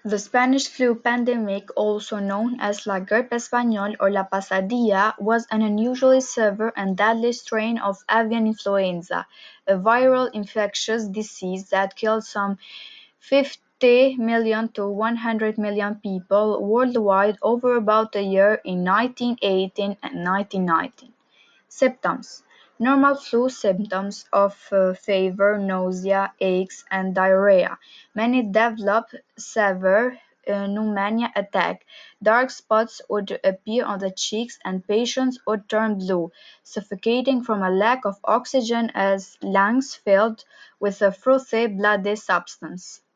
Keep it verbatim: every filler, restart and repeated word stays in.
The Spanish flu pandemic, also known as La Gripe Española or La Pasadilla, was an unusually severe and deadly strain of avian influenza, a viral infectious disease that killed some fifty million to one hundred million people worldwide over about a year in nineteen eighteen and nineteen nineteen. Symptoms: normal flu symptoms of uh, fever, nausea, aches, and diarrhea. Many develop severe uh, pneumonia attack. Dark spots would appear on the cheeks and patients would turn blue, suffocating from a lack of oxygen as lungs filled with a frothy, bloody substance.